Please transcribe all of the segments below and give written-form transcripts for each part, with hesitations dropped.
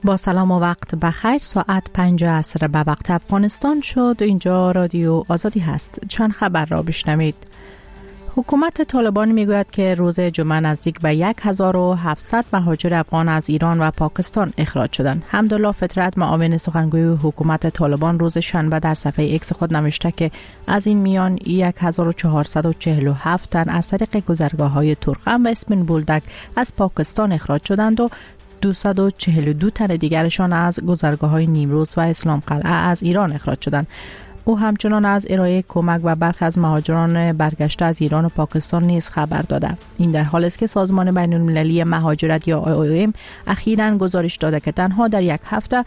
با سلام و وقت بخیر. ساعت 5 عصر به وقت افغانستان شد. اینجا رادیو آزادی هست. چند خبر را بشنوید. حکومت طالبان میگوید که روز جمعه نزدیک به 1700 مهاجر افغان از ایران و پاکستان اخراج شدند. حمدالله فطرت، معاون سخنگوی حکومت طالبان، روز شنبه در صفحه ایکس خود نوشته که از این میان 1447 تن از طریق گذرگاه‌های تورخم و اسمین بولدک از پاکستان اخراج شدند و 242 تن دیگرشان از گذرگاه‌های نیمروز و اسلام قلعه از ایران اخراج شدند. او همچنان از ارائه کمک و برخی از مهاجران برگشته از ایران و پاکستان نیز خبر داده. این در حالی است که سازمان بین‌المللی مهاجرت یا IOM اخیراً گزارش داده که تنها در یک هفته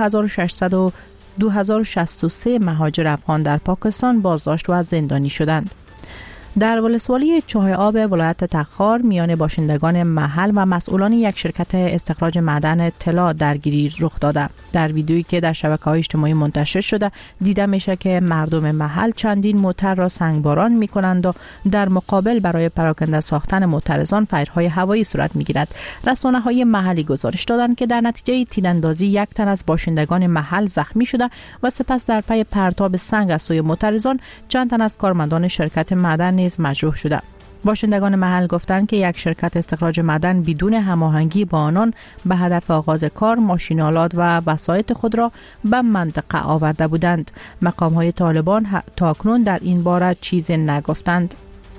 2063 مهاجر افغان در پاکستان بازداشت و زندانی شدند. در ولسوالی چاه آب ولایت تخار میان باشندگان محل و مسئولان یک شرکت استخراج معدن طلا درگیری رخ داده. در ویدیویی که در شبکه‌های اجتماعی منتشر شده دیده میشه که مردم محل چندین موتر را سنگباران میکنند و در مقابل برای پراکنده ساختن معترضان فایرهای هوایی صورت میگیرد. رسانه‌های محلی گزارش دادند که در نتیجه تیراندازی یک تن از باشندگان محل زخمی شده و سپس در پی پرتاب سنگ از سوی معترضان چند تن از کارمندان شرکت معدن نیز مجروح شده. باشندگان محل گفتند که یک شرکت استخراج معدن بدون هماهنگی با آنان به هدف آغاز کار ماشین‌آلات و وسایط خود را به منطقه آورده بودند. مقام‌های طالبان تاکنون در این باره چیزی نگفتند.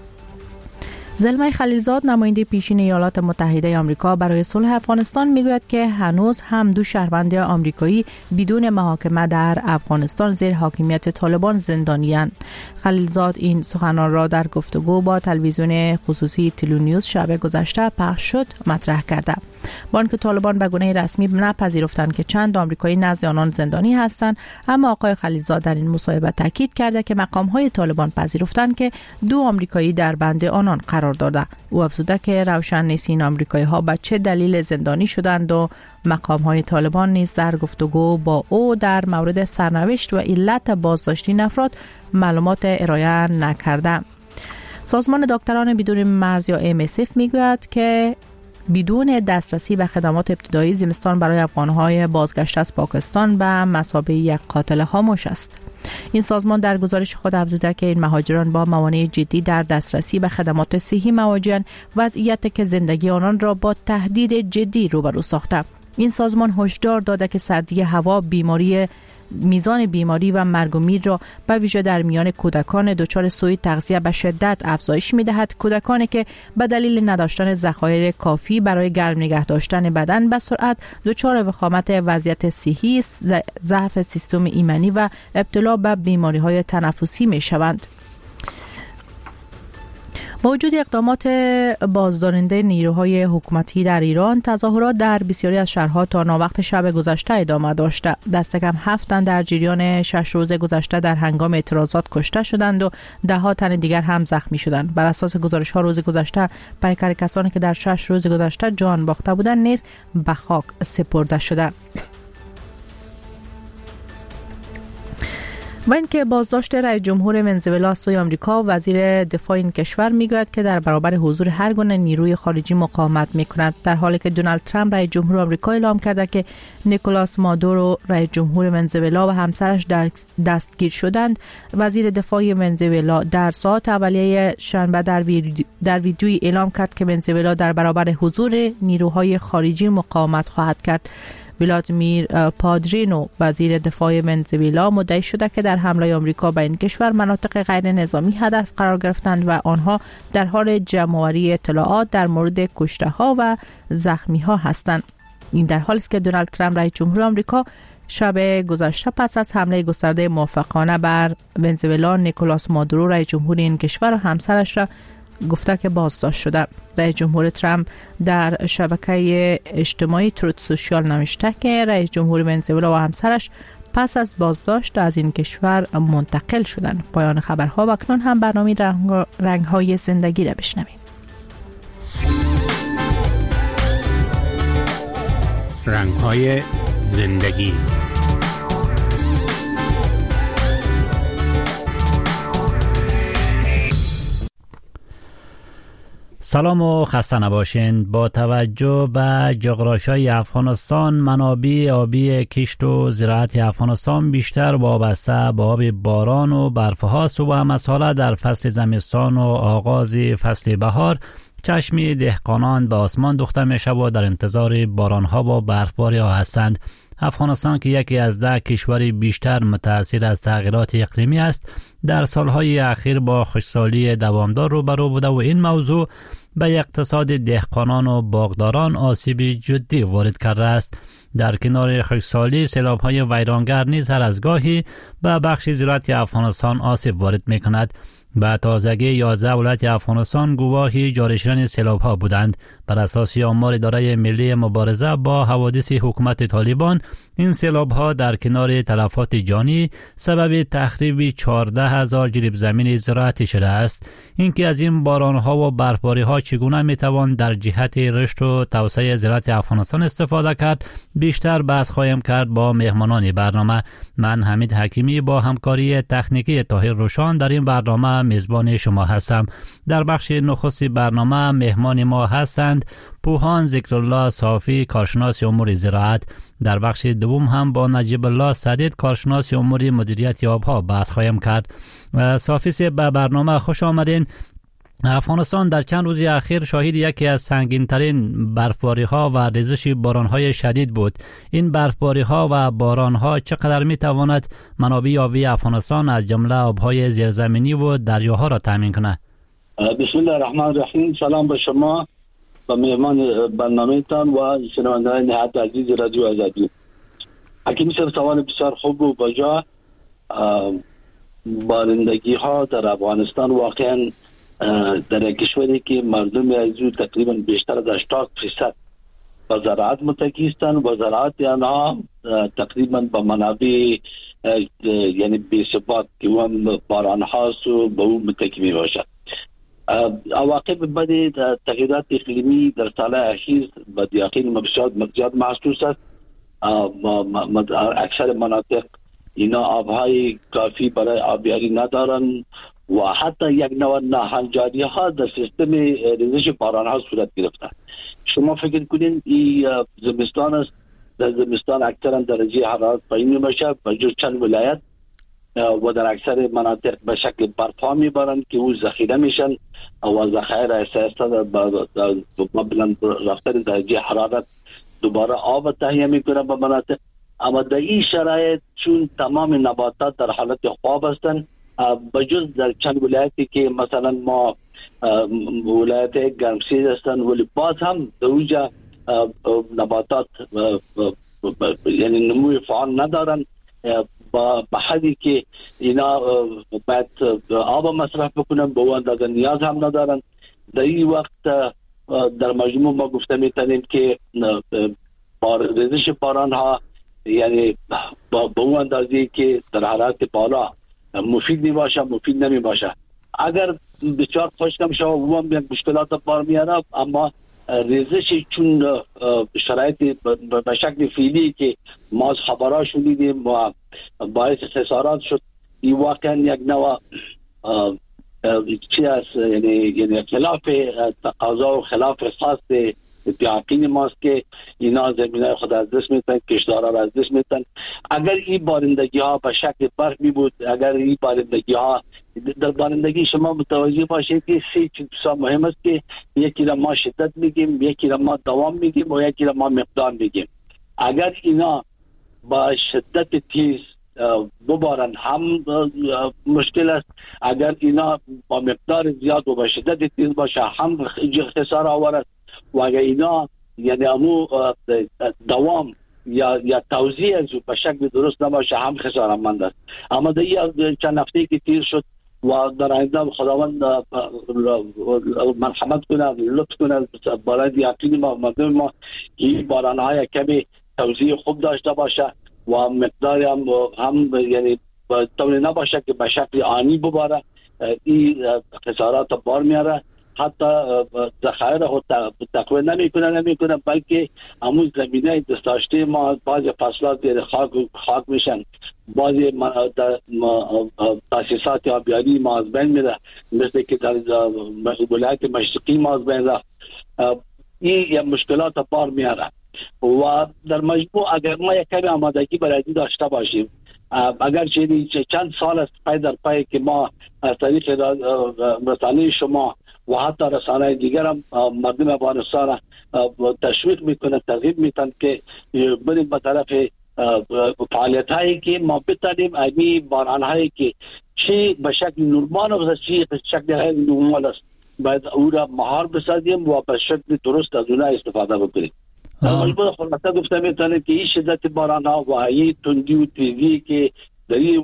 زلمه خلیلزاد، نماینده پیشین ایالات متحده آمریکا برای صلح افغانستان، میگوید که هنوز هم 2 شهروند آمریکایی بدون محاکمه در افغانستان زیر حاکمیت طالبان زندانی‌اند. خلیلزاد این سخنان را در گفتگو با تلویزیون خصوصی تلونیوز شب گذشته پخش شد مطرح کرده. بانک طالبان به گونه رسمی نپذیرفتند که چند آمریکایی نزد آنان زندانی هستند، اما آقای خلیلزاد در این مصاحبه تاکید کرده که مقام‌های طالبان پذیرفتند که 2 آمریکایی در بند آنان قرار داده. او افزوده که روشن نیست این آمریکایی‌ها به چه دلیل زندانی شدند و مقام‌های طالبان نیز در گفتگو با او در مورد سرنوشت و علت بازداشت این افراد معلومات ارائه نکرده. سازمان دکتران بدون مرز یا MSF میگوید که بدون دسترسی به خدمات ابتدایی زمستان برای افغان‌های بازگشته از پاکستان به مثابه یک قاتل خاموش است. این سازمان در گزارش خود افزوده که این مهاجران با موانع جدی در دسترسی به خدمات صحی مواجه‌اند، وضعیتی که زندگی آنان را با تهدید جدی روبرو ساخته. این سازمان هشدار داده که سردی هوا میزان بیماری و مرگ و میر را به ویژه در میان کودکان دچار سوء تغذیه به شدت افزایش می‌دهد. کودکانی که به دلیل نداشتن ذخایر کافی برای گرم نگه داشتن بدن به سرعت دچار وخامت وضعیت صحی، ضعف سیستم ایمنی و ابتلا به بیماری‌های تنفسی می‌شوند. با وجود اقدامات بازدارنده نیروهای حکومتی در ایران، تظاهرات در بسیاری از شهرها تا ناوقت شب گذشته ادامه داشته. دست کم 7 تن در جریان 6 روز گذشته در هنگام اعتراضات کشته شدند و 10 تن دیگر هم زخمی شدند. بر اساس گزارش‌ها روز گذشته پیکر کسانی که در 6 روز گذشته جان باخته بودند نیز به خاک سپرده شده. و اینکه بازداشت رئیس جمهور ونزوئلا سوی آمریکا، وزیر دفاع این کشور میگوید که در برابر حضور هر گونه نیروی خارجی مقاومت میکند، در حالی که دونالد ترامپ رئیس جمهور آمریکا اعلام کرده که نیکولاس مادورو رئیس جمهور ونزوئلا و همسرش دستگیر شدند. وزیر دفاع ونزوئلا در ساعات اولیه شنبه در ویدیویی اعلام کرد که ونزوئلا در برابر حضور نیروهای خارجی مقاومت خواهد کرد. ولادیمیر پادرینو، وزیر دفاع ونزوئلا، مدعی شده که در حمله آمریکا به این کشور مناطق غیر نظامی هدف قرار گرفتند و آنها در حال جمع‌آوری اطلاعات در مورد کشته‌ها و زخمی‌ها هستند. این در حالی است که دونالد ترامپ رئیس جمهور آمریکا شب گذشته پس از حمله گسترده موافقانه بر ونزوئلا، نیکولاس مادورو رئیس جمهور این کشور و همسرش را گفته که بازداشت شده. رئیس جمهور ترامپ در شبکه اجتماعی تروت سوشیال نوشته که رئیس جمهور ونزوئلا و همسرش پس از بازداشت از این کشور منتقل شدند. پایان خبرها. و اکنون هم برنامه رنگ‌های زندگی را بشنویم. رنگ‌های زندگی. سلام و خسته نباشین. با توجه به جغرافیای افغانستان، منابع آبی کشت و زراعت افغانستان بیشتر وابسته به آب باران و برفهاست و هم از حالا در فصل زمستان و آغاز فصل بهار چشم دهقانان به آسمان دوخته می شود و در انتظار بارانها و برفباری ها هستند. افغانستان که یکی از 10 کشور بیشتر متأثر از تغییرات اقلیمی است، در سالهای اخیر با خشکسالی دوامدار روبرو بوده و این موضوع به اقتصاد دهقانان و باغداران آسیب جدی وارد کرده است. در کنار خشکسالی، سیلاب‌های ویرانگر نیز هر از گاهی به بخش زراعت افغانستان آسیب وارد می‌کند. به تازگی 11 ولایت افغانستان گواهی جاری شدن سیلاب‌ها بودند. بر اساس آمار اداره ملی مبارزه با حوادث حکومت طالبان، این سیلاب‌ها در کنار تلفات جانی سبب تخریب 14,000 جریب زمین زراعتی شده است. اینکه از این باران‌ها و برفباری‌ها چگونه می‌توان در جهت رشد و توسعه زراعت افغانستان استفاده کرد، بیشتر بحث خواهیم کرد با مهمانان برنامه. من حمید حکیمی با همکاری تکنیکی طاهر روشان در این برنامه میزبان شما هستم. در بخش نخست برنامه مهمان ما هستند پوهان ذکرالله صافی، کارشناس امور زراعت. در بخش دوم هم با نجیب الله سدید، کارشناس امور مدیریت آبها بحث خواهیم کرد. صافی به برنامه خوش آمدین. افغانستان در چند روز اخیر شاهد یکی از سنگین‌ترین برفباری‌ها و ریزش باران‌های شدید بود. این برفباری‌ها و باران‌ها چقدر می‌تواند منابع آبی افغانستان از جمله آب‌های زیرزمینی و دریاها را تامین کند؟ بسم الله الرحمن الرحیم. سلام به شما، به مهمان برنامه‌تان و شنوندگان نهایت عزیز رادیو آزادی. حکیمی صاحب، سوال بسیار خوب و بجا. بارندگی‌ها در افغانستان واقعاً در کشوری که مردم از او تقریبا بیشتر از 80% به زراعت متکی هستند و زراعت آنها تقریبا به منابع یعنی بی‌ثبات که هم باران هاست و به او متکی می باشد. عواقب بد تغییرات اقلیمی در سال اخیر به داخل مبسوط محسوس است. اکثر مناطق اینا آبهای کافی برای آبیاری ندارند و حتی یک نوع ناهنجاری ها در سیستم ریزش باران ها صورت گرفته. شما فکر کنید این زمستان است، در زمستان اکثرا درجه حرارت پایین میباشه به جز چند ولایت و در اکثر مناطق به شکل برفا میبارند که او ذخیره میشن و ذخایر احساسا مبلغ رفتن درجه حرارت دوباره آب تهیه میکنه به مناطق. اما در این شرایط چون تمام نباتات در حالت خواب هستند، بجز در چند ولایتی که مثلا ما ولایت گرمسیر هستن ولی باز هم در اونجا نباتات یعنی نموی فعال ندارن به حدی که اینا باید آب مصرف بکنن، به اون اندازه نیاز هم ندارن. در این وقت در مجموع ما گفته میتونیم که ریزش باران ها یعنی به اون اندازه که در حالت بالا مفید می باشه، مفید نمی باشه. اگر بسیار خشک شود و هم یک مشکلات بار میاره، اما ریزش چون شرایط به شکل فعلی که ما از خبرها شنیدیم و باعث خسارات شد، این واقعا یک نوع چی است، یعنی خلاف تقاضا و خلاف خاص یقین ماست که اینا زمینای خود از دست میتن، کشتارا را از دست میتن. اگر این بارندگی ها به شکل برف می بود، اگر این بارندگی ها در بارندگی شما متوجه باشید که 3 چیز مهم است که یکی را ما شدت میگیم، یکی را ما دوام میگیم و یکی را ما مقدار میگیم. اگر اینا با شدت تیز ببارن هم مشکل است، اگر اینا با مقدار زیاد و با شدت تیز باشه هم خسارت آور است. و اگر اینا یعنی امو دوام یا توزیع از به شکل درست نباشه هم خسارتمند است. اما در این چند هفته که تیر شد و در آینده خداوند مرحمت کنه، لطف کنه برای یقین ما مردم ما این باران‌های کمی توزیع خوب داشته باشه و مقدار هم یعنی طوری نباشه که به شکل آنی بباره. این خسارات بار میاره حتی ذخایر خود تقویت نمیکنن بلکه همون زمینه دستاشته ما بعض فصلات زیر خاک میشن، بعضی تاسیسات آبیاری ما از بین میره، مثل که در ولایت مشرقی ما از بین رفت. این مشکلات بار میاره و در مجموع اگر ما یک کمی آمادگی برای داشته باشیم، اگر چند سال است پای در پای که ما از طریق رسانه شما و حتی رسانه دیگر هم مردم افغانستان تشویق میکنه، ترغیب میتن که بریم به طرف فعالیت هایی که ما بتانیم امی باران هایی که چی به شکل نورمال و چی به شکل غیر نورمال است باید او را مهار بسازیم و به شکل درست از اونها استفاده بکنیم. مجبور خلاصه گفته میتونه که این شدت باران ها و این تندی و تیزی که در این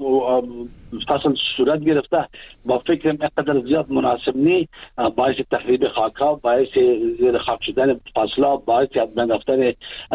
فصل صورت گرفته با فکرم اینقدر زیاد مناسب نی، باعث تخریب خاک ها، باعث زیر خاک شدن فصل ها، باعث از بین رفتن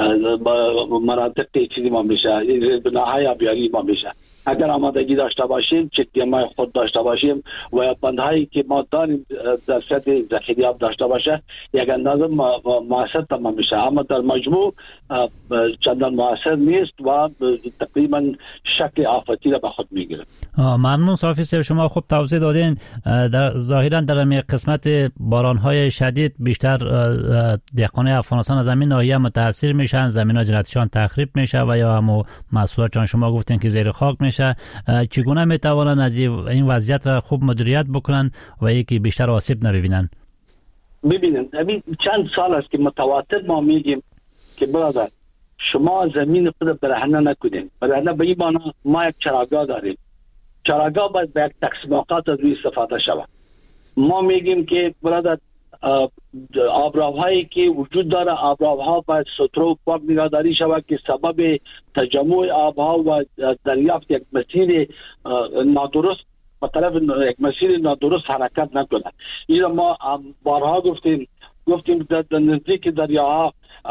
مناطق چیزی ما میشه، بناهای آبیاری ما میشه. اگر آمادگی داشته باشیم، چک‌دیم‌های خود داشته باشیم و بندهایی که ما داریم در سطح ذخیره آب داشته باشه، یک اندازه موثر تمام میشه، اما در مجموع چندان موثر نیست و تقریبا شکل آفتی را به خود میگیره. ممنون صافی صاحب، شما خوب توضیح دادین. ظاهرا در این قسمت باران‌های شدید بیشتر دهقان افغانستان از زمین ناحیه متاثر میشن، زمین‌های جنتیشان تخریب میشه و یا هم محصولات شما گفتین که زیر خاک میشه. چگونه میتوانند از این وضعیت را خوب مدیریت بکنن و یکی بیشتر آسیب نبینن؟ ببینید چند سال است که متواتر ما میگیم که برادر شما زمین خود برهنه نکنید. برهنه به این معنی ما یک چراگاه داریم، چراگاه باید به یک تقسیم اوقات از روی استفاده شود. ما میگیم که برادر آبراوهایی که وجود داره، آبراوها باید سترو و پاک نگهداری شود که سبب تجمع آبها و دریافت یک مسیر نادرست به طرف یک مسیر نادرست حرکت نکنه. این ما بارها گفتیم در نزدیک دریاها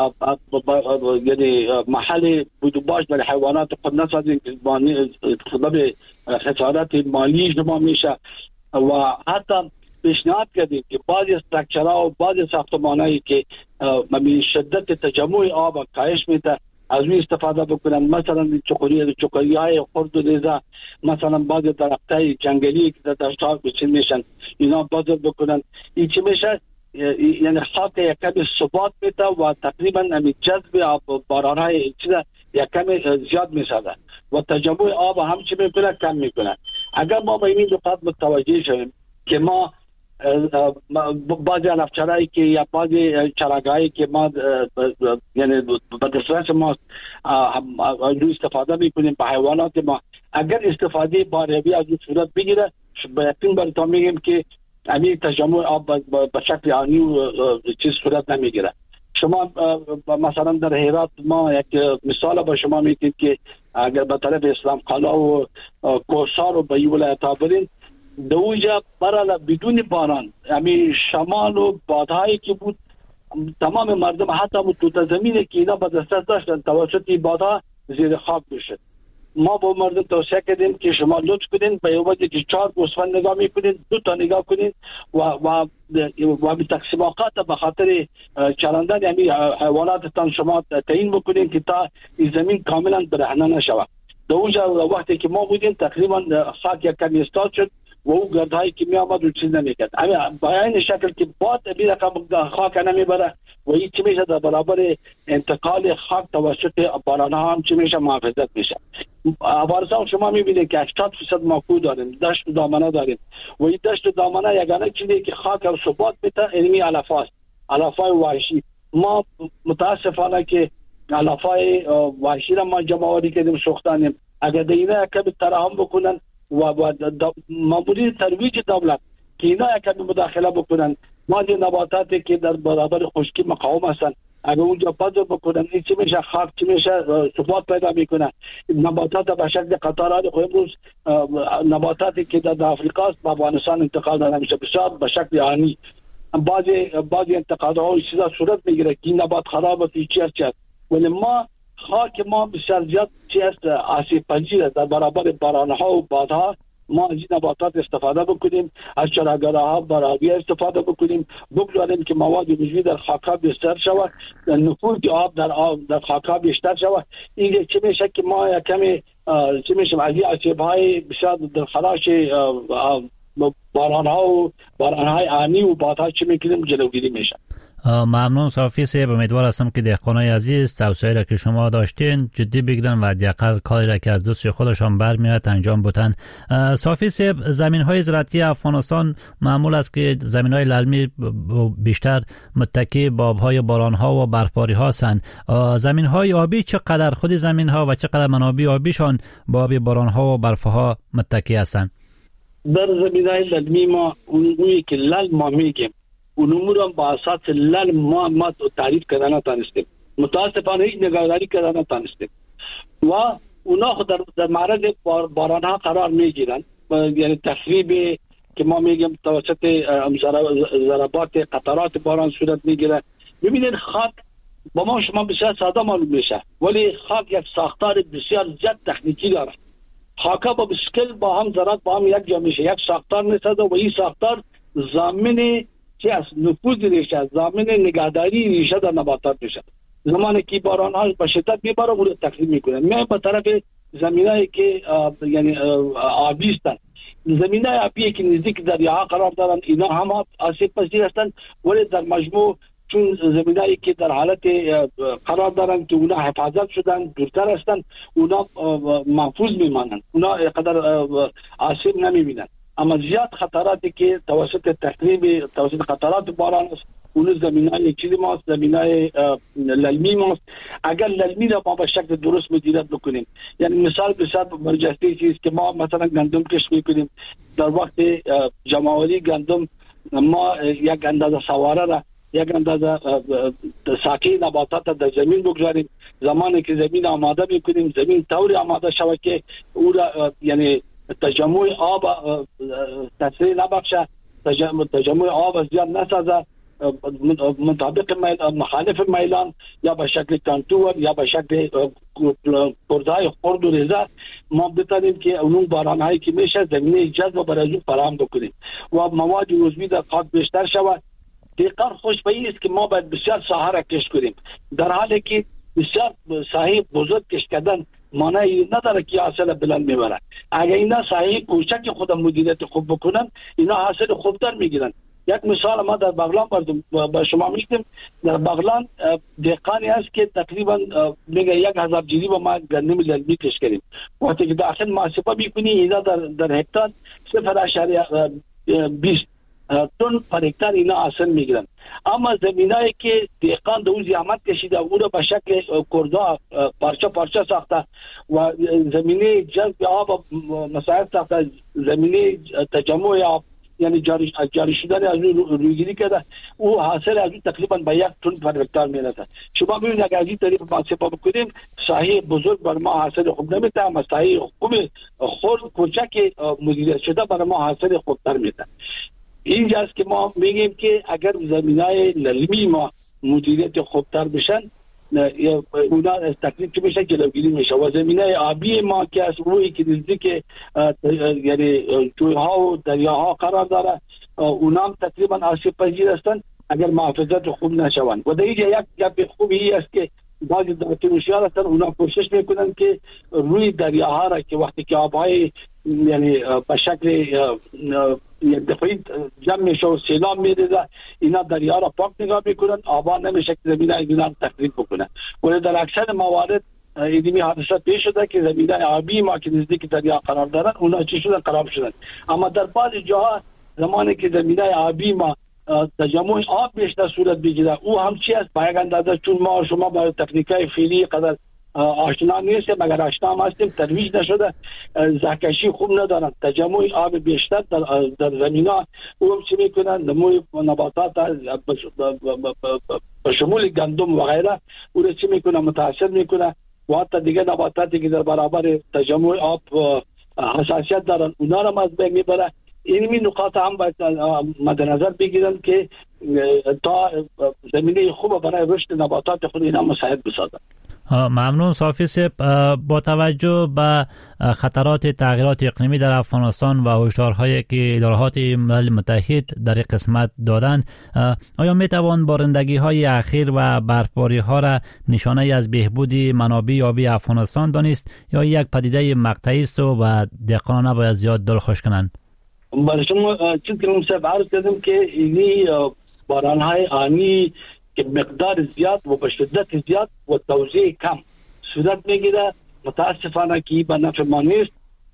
یعنی محل بودوباش برای حیوانات خود نسازیم که سبب خسارت مالی شما میشه و حتی پیشنهاد کردیم که بعضی استراکچرها و بعضی ساختمانایی که شدت تجمع آب کاهش میده از روی استفاده بکنن، مثلا چوکری‌های خرد و ریزه، مثلا بعضی درختای جنگلی که در دشت‌ها بچین میشن اینا بازار بکنن. این چی میشه؟ یعنی خاک یک کمی ثبات میده و تقریبا جذب باران‌های چیزا یک کمی زیاد میسازه و تجمع آب هم چی میکنه؟ کم میکنه. اگر ما به این نکات متوجه شویم که ما بعضی علفچرایی که یا بعضی چراگاهایی که ما یعنی به دسترس ما روی استفاده میکنیم به حیوانات ما، اگر استفاده باروی از این صورت بگیره به یقین براتون میگیم که همین تجمع آب به شکل آنی و چیز صورت نمیگیره. شما مثلا در هرات ما یک مثال با شما میگیم که اگر به طرف اسلام قلعه و کوسار و به این ولایت ها برین، دوجا برای بدون باران همین شمال و بادهایی که بود تمام مردم حتی تو زمینی که اینا به دسترس داشتن توسط بادها زیر خاک بشد. ما با مردم توصیه کردیم که شما لطف کنین به وجه که 4 گوسفند نگاه میکنین 2 تا نگاه کنین و به تقسیم اوقات به خاطر چرندن یعنی حیواناتتان شما تعیین بکنین که تا این زمین کاملا برهنه نشود. دوجا وقتی که ما بودیم تقریبا خاک یک کمی استاد شد و او گردهایی که می آمد و چیز نمی کرد. با این شکل که باد بی رقم خاک نمی بره و این چی میشه در برابر انتقال خاک توسط باران ها هم چی میشه محافظت میشه. افغانستان شما میبینید که 80% ماکو داریم، دشت و دامنه داریم و این دشت و دامنه یگانه چیزی که خاک و ثبات میده علمی علفاست، علفای وحشی. ما متاسفانه که علفای وحشی را ما جمع آوری کردیم سوختانیم. اگر دینا کمی ترحم بکنن و مامورین ترویج دولت که اینا کمی مداخله بکنن، ما دی نباتاتی که در برابر خشکی مقاوم هستن اگر اونجا بذر بکنن این چی میشه؟ خاک چی میشه؟ ثبات پیدا میکنه. نباتات به شکل قطارات امروز نباتاتی که در افریقا است به افغانستان انتقال داده میشه بسیار به شکل آنی. بعضی انتقادها چیزا صورت میگیره که این نبات خراب است چی است، ولی ما خاک ما بسیار زیاد چی است؟ آسیب پذیر در برابر بارانها و بادها ما از این نباتات استفاده بکنیم، از چراگاه‌ها برای استفاده بکنیم، بگذاریم که مواد غذایی در خاک‌ها بیشتر شود، نفوذ آب در خاک‌ها بیشتر شود. این چه میشه که ما کمی چه میشه از این آسیب‌های بسیار در خلاش باران‌های آنی و بادها چه میکنیم جلوگیری میشه. ممنون صافی صاحب. امیدوار هستم که دهقانای عزیز توصیه‌ای را که شما داشتین جدی بگیرن و حداقل کاری را که از دست خودشان برمیاد انجام بدن. صافی صاحب، زمین‌های زراعتی افغانستان معمول است که زمین‌های للمی بیشتر متکی به آب‌های باران‌ها و برفباری‌ها هستند. زمین‌های آبی چقدر خود زمین‌ها و چقدر منابع آبیشان با آب باران‌ها و برف‌ها متکی هستند؟ در زمین‌های للمی ما اونی که لل ما میگیم اون امور با اساس لل ما تعریف کردن نتونستیم، متاسفانه هیچ نگهداری کردن نتونستیم و اونا در معرض باران‌ها قرار میگیرن، یعنی تخریب که ما میگیم توسط ضربات قطرات باران صورت میگیره. ببینید خاک با ما شما بسیار ساده معلوم میشه، ولی خاک یک ساختار بسیار زیاد تکنیکی داره. خاکا با بسکل با هم ذرات با هم یک جا میشه، یک ساختار میسازه و این ساختار ضامن از نفوذ ریشه، ضامن نگهداری ریشه در نباتات میشه. زمانی که باران ها به شدت میباره اون رو تخریب میکنه. ما به طرف زمینایی که یعنی آبی هستند، زمینای آبی که نزدیک دریاها قرار دارن اینا هم آسیب پذیر هستند، ولی در مجموع چون زمینایی که در حالت قرار دارن که اونا حفاظت شدن دورتر هستند، اونا محفوظ میمانند، اونا قدر آسیب نمیبینند. اما زیاد خطراتی که توسط تخریب توسط خطرات باران است، اون زمینای چیزی ماست، زمینای للمی ماست. اگر للمی را ما به شکل درست مدیریت بکنیم، یعنی مثال بسیار برجسته چیز که ما مثلا گندم کشت میکنیم، در وقت جمع‌آوری گندم ما یک اندازه سواره را یک اندازه ساقه نباتات در زمین بگذاریم. زمانی که زمین آماده میکنیم، زمین طوری آماده شود که او را یعنی تجمع آب تاثیر نبخشه، تجمع آب زیاد نسازه، مطابق مخالف میلان یا به شکل کانتور یا به شکل پرزای خرد و ریزه ما بتانیم که اون بارانهایی که میشه زمینه جذب برای فراهم بکنیم و مواد عضوی در خاک بیشتر شود. دقیقاً خوش به این است که ما باید بسیار ساحه را کشت کنیم، در حالی که بسیار ساحه بزرگ کشت کردن معنی نداره که حاصل بلند میبرن. اگر اینا ساحه کوچک خود مدیریت خوب بکنن اینا حاصل خوبتر میگیرن. یک مثال ما در بغلان با شما میگم، در بغلان دهقانی هست که تقریبا میگه 1000 جریب ما گندم للمی کش کردیم. وقتی که داخل محاسبه میکنی اینا در هکتار 0.20 تن پر هکتار اینا حاصل میگیرن. اما زمینایی که دهقان دو زحمت کشیده او را به شکل کردا پارچه ساخته و زمینه جذب آب مساعد ساخته، زمینه تجمع آب یعنی جاری شدن از رویگیری کرده، او حاصل از تقریبا به 1 تن پر هکتار میرسه. شما ببینید اگر از این طریق محاسبه بکنیم ساحه بزرگ بر ما حاصل خوب نمیده، اما ساحه خوب خرد کوچک مدیریت شده بر ما حاصل خوبتر میده. اینجاست که ما میگیم که اگر زمینای للمی ما مدیریت خوبتر بشن اونا از تکلیف که میشه جلوگیری میشه و زمینای آبی ما که از روی که نزدیک یعنی جویها و دریاها قرار داره اونا هم تقریبا آسیب پذیر هستن اگر محافظت خوب نشوند. و در اینجا یک خوبی است که بعضی دولت‌ها هستن اونا کوشش میکنن که روی دریاها را که وقتی که آبهای یعنی به شکل یک دفعی جمع میشه و سیلاب میریزه اینا دریا را پاک نگاه میکنن، آبا نمیشه که زمینه اینا تخریب بکنن. ولی در اکثر موارد ایدمی حادثه پیش شده که زمینه آبی ما که نزدیک دریا قرار دارن اونا چی شدن؟ خراب شدن. اما در بعضی جاها زمانی که زمینه آبی ما تجمع آب بیشتر صورت بگیره او هم چی است؟ با یک اندازه چون ما شما با تکنیکای فعلی قدر آشنا نیستیم، مگر آشنا هستیم ترویج نشده، زهکشی خوب ندارن، تجمع آب بیشتر در زمین‌ها او چی میکنن؟ نموی نباتات به شمول گندم و غیره او را چی میکنه؟ متاثر میکنه و حتی دیگه نباتاتی که در برابر تجمع آب حساسیت دارن اونا را از بین میبره. اینمی نقاط هم باید مد نظر بگیرن که تا زمینه خوب برای رشد نباتات خود اینا مساعد بسازن. ممنون صافی صاحب. با توجه به خطرات تغییرات اقلیمی در افغانستان و هشدارهایی که ادارات ملل متحد در این قسمت دادند، آیا می توان بارندگی های اخیر و برفباری ها را نشانه از بهبود منابع آبی افغانستان دانست یا یک پدیده مقطعی است و دهقانان نباید زیاد دل خوش کنند؟ برای شما چیزی که من عرض کردم که این باران های آنی که مقدار زیاد و به شدت زیاد و توزیع کم صورت میگیره، متاسفانه که به نفع ما نیست.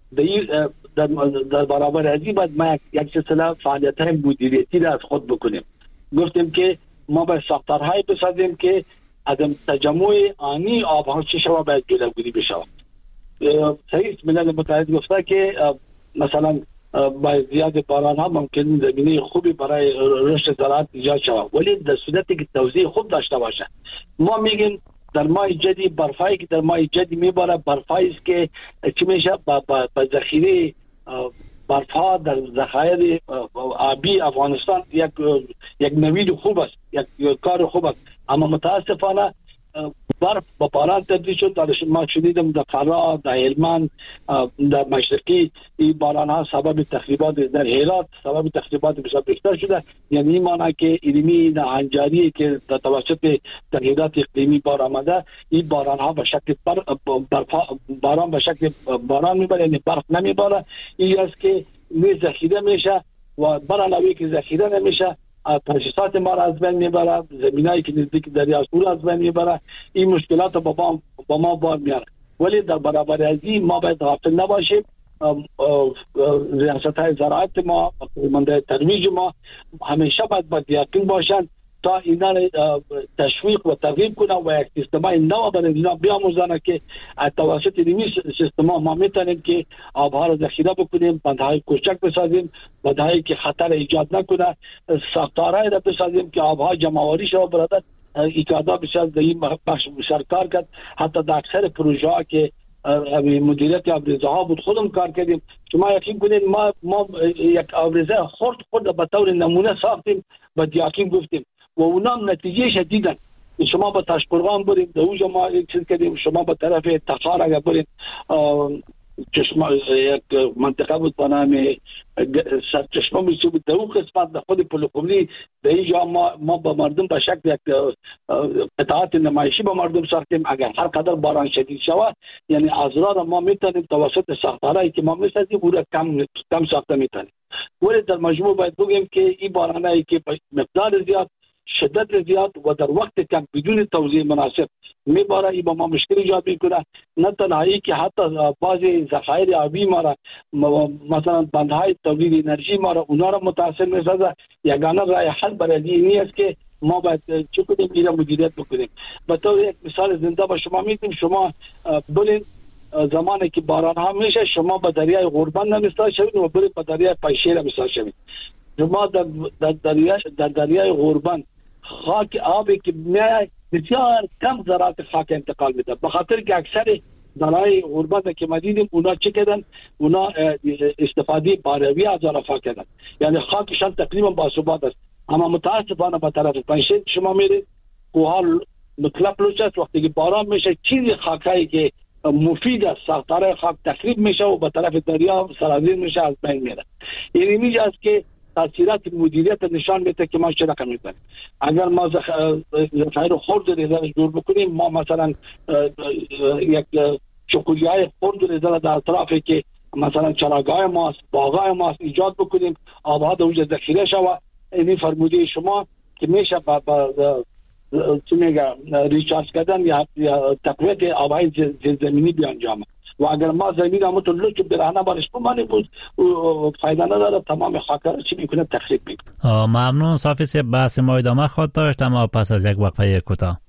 در برابر ازی باید ما یک سلسله فعالیت های مدیریتی را از خود بکنیم. گفتیم که ما باید ساختارهای بسازیم که از تجمع آنی آبها چه شود باید جلوگیری بشه. صحیح ملل متحد گفته که مثلا با زیاد باران ها ممکن زمینه خوبی برای رشد زراعت ایجاد شود، ولی در صورتی که توزیع خوب داشته باشه. ما میگیم در ماه جدی برفایی که در ماه جدی میباره، برفایی است که چی میشه با ذخیره برفها در ذخایر آبی افغانستان یک نوید خوب است، یک کار خوب است. اما متاسفانه برف با باران تبدیل شد. ما شنیدم در فرا، در هلمند، در مشرقی این باران ها سبب تخریبات، در هرات سبب تخریبات بسیار بیشتر شده. یعنی این معنی که علمی ناهنجاری که در توسط تغییرات اقلیمی بار آمده، این باران ها به شکل باران به شکل باران میباره، یعنی برف نمیباره. این است که ذخیره میشه و برعلاوه که ذخیره نمیشه تاسیسات ما را از بین میبره، زمینایی که نزدیک دریا سور از بین میبره. این مشکلات با ما بار میاره. ولی در برابر ازی ما باید غافل نباشیم. ریاست های زراعت ما، منده ترویج ما همیشه باید با یقین باشند تا اینا تشویق و ترغیب کنه و یک سیستمای نو برای اینا بیاموزانه که از توسط این سیستم ما میتونیم که آبها را ذخیره بکنیم، بندهای کوچک بسازیم، بندهایی که خطر ایجاد نکنه، ساختارهایی را بسازیم که آبها جمع‌آوری شود. برادر ایجادا بسیار در این بخش بسیار کار کرد. حتی در اکثر پروژه ها که مدیریت آبریزه ها بود خودم کار کردیم. شما یقین کنید ما یک آبریزه خرد به طور نمونه ساختیم و یقین گفتیم و اونام نتیجه شدیدن. شما با تاشقرغان برید، دوجا ما یک چیز کردیم. شما با طرف تخار اگر برید، یک منطقه بود با نام سرچشمه میشه بود، در اون قسمت در خود پلوکوملی در اینجا ما با مردم به شکل یک قطعات نمایشی با مردم ساختیم. اگر هر قدر باران شدید شود، یعنی ازرار ما میتونیم توسط ساختارهایی که ما میسازیم او را کم ساخته میتونیم. ولی در مجموع باید بگیم که این بارانهایی که مقدار زیاد، شدت زیاد و در وقت کم بدون توزیع مناسب میباره، این با ما مشکل ایجاد میکنه. نه تنهایی که حتی بعضی ذخایر آبی ما را، مثلا بندهای تولید انرژی ما را، اونا را متاثر میسازه. یگانه راه حل برای این است که ما باید چه کنیم؟ این را مدیریت بکنیم. به طور یک مثال زنده با شما میگم، شما برین زمانی که باران ها میشه، شما به دریای غربند نمیستاد شوید و برید به دریای پایشیر میستاد شوید. شما در دریای غربند خاک آبی که بسیار کم ذرات خاک انتقال میده، به خاطر که اکثر دریای غربند که ما دیدیم اونا چه کردن؟ اونا استفاده باروی از آن خاک کردن، یعنی خاکشان تقریبا باثبات است. اما متاسفانه به طرف پنجشیر شما میرید، کوها مطلق لوچ است. وقتی که باران میشه، چیزی خاکایی که مفید است ساختار خاک تخریب میشه و به طرف دریا سرازیر میشه، از بین میره. یعنی میگه است که تاثیرات مدیریت نشان میده که ما چه رقم میکنیم. اگر ما ذخایر خرد ریزه جور بکنیم، ما مثلا یک چکولیای خرد ریزه در اطرافی که مثلا چراگاه ماست، باغای ماست ایجاد بکنیم، آبها در اونجا ذخیره شود. این فرموده شما که میشه چی میگه ریچارج کردن یا تقویت آبهای زیرزمینی بیانجامه. و اگر ما زمین همونطور لچ برهنه بارش بمانیم فایده نداره، تمام خاک را چی میکنه؟ تخریب میکنه. ممنون صافی صاحب، بحث ما ادامه خواهد داشت اما پس از یک وقفه کوتاه.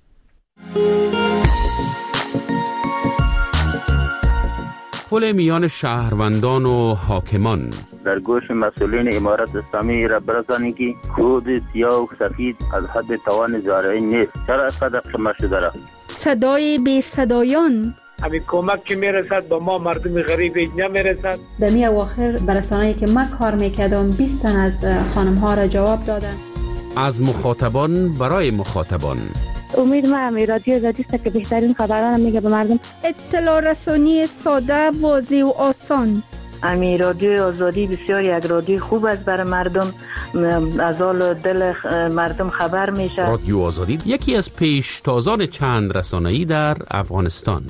پل میان شهروندان و حاکمان. در گوش مسئولین امارت اسلامی را برسانید که کود سیاه و سفید از حد توان زارعی نیست. چرا اینقدر کم شده را؟ صدای بی صدایان. همین کمک که میرسد با ما مردم غریب نمیرسد. در می اواخر برسانه‌ای که من کار میکردم 20 تن از خانم ها را جواب دادن. از مخاطبان برای مخاطبان، امید ما هم رادیو آزادی است که بهترین خبران میگه به مردم. اطلاع رسانی ساده، واضح و آسان. امی رادیو آزادی بسیار یک رادیو خوب است برای مردم، از حال دل مردم خبر میشه. رادیو آزادی یکی از پیشتازان چند رسانه‌ای در افغانستان.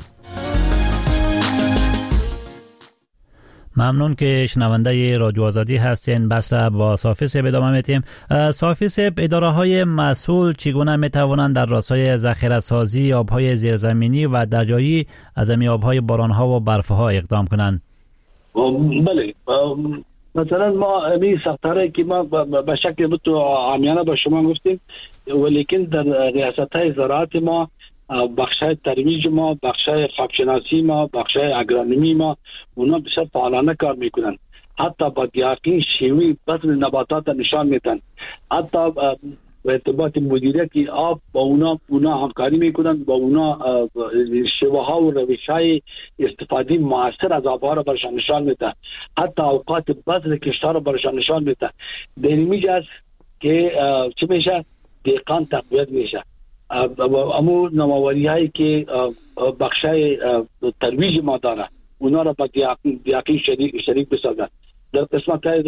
ممنون که شنونده رادیو آزادی هستین. بس را با صافی صاحب ادامه میتیم. صافی صاحب، اداره های مسئول چگونه میتوانند در راستای ذخیره سازی آبهای زیرزمینی و دریایی از این آبهای بارانها و برفها اقدام کنند؟ بله، مثلا ما این سختاره که ما به شکل عامیانه به شما گفتیم، ولیکن در ریاست‌های زراعت ما، بخشای ترویج ما، بخشای خاکشناسی ما، بخشای اگرونومی ما، اونا بسیار فعالانه کار میکنن. حتی با دیاقین شیوی بذر نباتات نشان میدن. حتی به ارتباط مدیریت آب با اونا همکاری میکنن، با اونا شیوه ها و روش های استفاده موثر از آبها را برشان نشان میدن. حتی اوقات بذر کشتار را برشان نشان میدن. در این است که چه میشه؟ دهقان تقویت میشه. امو نوآوری هایی که بخشای ترویج ما داره اونا را با دیاقین شریک بسازن. در قسمت های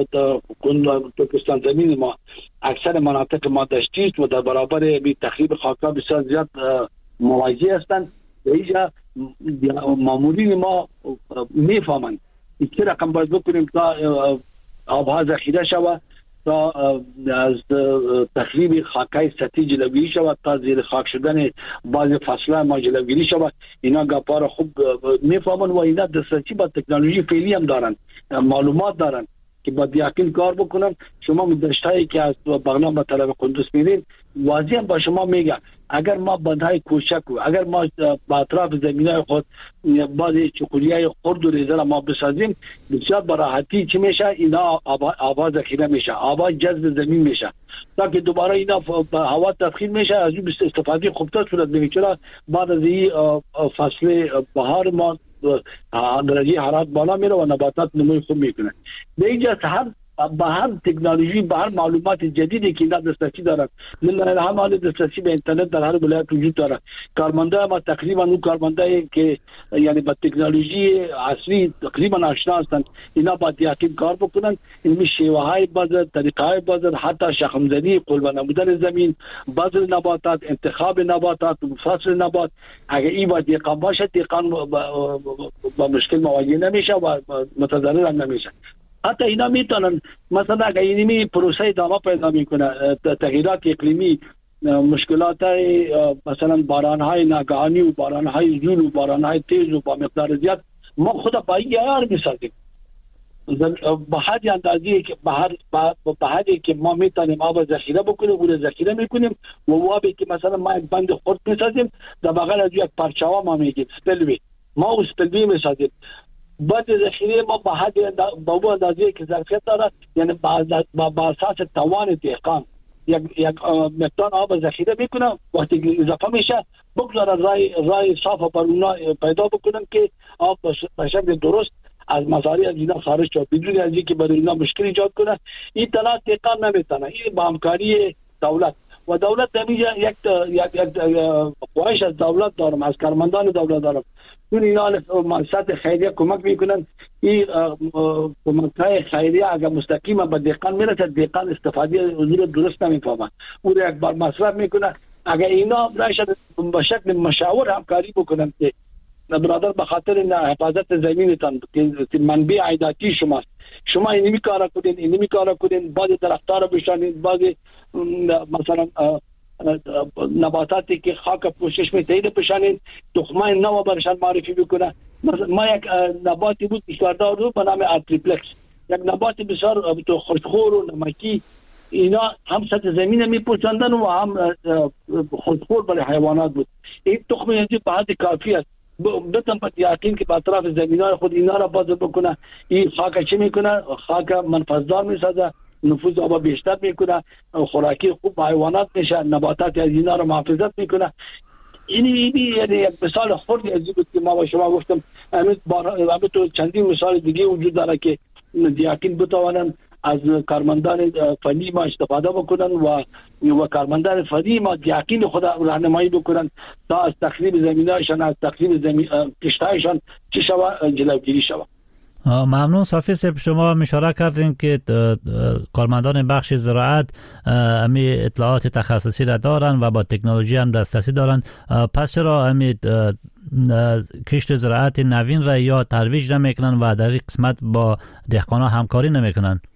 ترکستان زمین ما اکثر مناطق ما دشتی و در برابر تخریب خاک‌ها بسیار زیاد مواجه هستند. اینجا مامورین ما میفهمند که رقم باید بکنیم تا آبها ذخیره شود، تا از تخریب خاکای سطحی جلوگیری شود، تا زیر خاک شدن بعض فصل‌ها ما جلوگیری شود. اینا گپا خوب میفهمن و اینا دسترسی با تکنولوژی فعلی هم دارن، معلومات دارن که با دیاقین کار بکنن. شما مدرشتایی که از بغلان به طرف قندوز میرین واضح با شما میگه اگر ما بندهای کوچک و اگر ما با اطراف زمینای خود بعضی چقولیای خرد و ریزه را ما بسازیم، بسیار براحتی چی میشه؟ اینا آبا ذخیره میشه، آبا جذب زمین میشه تا که دوباره اینا هوا تدخین میشه، از این استفاده خوبتر صورت میگیره. چرا بعد از این فصل بهار ما درجه حرارت بالا میره و نباتات نموی خوب میکنه. به اینجا به هر تکنولوژی، به هر معلومات جدیدی که اینا دسترسی دارن، من حال دسترسی به اینترنت در هر ولایت وجود داره. کارمندای ما تقریبا اون کارمندایی که یعنی با تکنولوژی عصری تقریبا آشنا هستند، اینا با دیاقین کار بکنن. این شیوه های بذر، طریقه های بذر، حتی شخم زنی، قلب نمودن زمین، بذر نباتات، انتخاب نباتات، فصل نبات، اگه این با دیقان باشه، دیقان با مشکل مواجه نمیشه و متضرر هم نمیشه. حتی اینا میتونن مثلا اگه اینمی پروسه ادامه پیدا میکنه، تغییرات اقلیمی، مشکلات مثلا بارانهای ناگهانی و بارانهای زور و بارانهای تیز و با مقدار زیاد، ما خود با این یار میسازیم به حد اندازی که به حدی که ما میتونیم آب ذخیره بکنیم، اون ذخیره میکنیم و آبی که مثلا ما یک بند خرد میسازیم در بغل از یک پرچاوا ما میگیم سپلوی، ما اون سپلوی میسازیم. بعد ذخیره ما به حد با اندازه که ظرفیت داره، یعنی با اساس توان دهقان یک مقدار آب ذخیره میکنه، وقتی اضافه میشه بگذاره رای صاف بر اونا پیدا بکنن که آب به شکل درست از مزارع از اینا خارج شد بدون از اینکه برای اینا مشکل ایجاد کنه. این تنها دهقان نمیتونه، این با همکاری دولت و دولت نمیشه. یک خواهش از دولت دارم، از کارمندان دولت دارم، چون اینا مؤسسات خیریه کمک میکنن. این کمک‌های خیریه اگر مستقیما به دهقان میرسه، دهقان استفاده حضور درست نمیفهمه، اون یک بار مصرف میکنه. اگر اینا نشد به شکل مشاور همکاری بکنن که برادر به خاطر حفاظت زمینتان که منبع عایداتی شماست، شما اینمی کارا کنین، بعض درخت‌ها رو بشانید، بعض مثلا نباتاتی که خاک پوشش میتونه بشانید، تخمه نو برشان معرفی بکنه. ما یک نباتی بود اشارده رو به نام آرتریپلکس، یک نبات بسیار خوشخور و نمکی، اینا هم سطح زمین میپوشاندن و هم خوشخور برای حیوانات بود. این تخمه اینجا به حد کافی است. بتم با یقین که با اطراف زمینای خود اینا را باز بکنه. این خاک چی میکنه؟ خاک منفذدار میسازه، نفوذ آب بیشتر میکنه، خوراکی خوب حیوانات میشه، نباتات از اینا را محافظت میکنه. این یعنی یک مثال خردی از بود که ما با شما گفتم. همین تو چندین مثال دیگه وجود داره که دیاقین بتوانن از کارمندان فنی ما استفاده بکنن و کارمندان فنی ما یقین خود راهنمایی بکنن تا از تخریب زمینایشان، از تخریب کشتایشان چه شود جلوگیری شود. ممنون. صافی صاحب، شما اشاره کردین که کارمندان بخش زراعت امی اطلاعات تخصصی را دارن و با تکنولوژی هم دسترسی دارن، پس چرا امی کشت زراعت نوین را یا ترویج نمیکنن و در این قسمت با دهقانا همکاری نمیکنن؟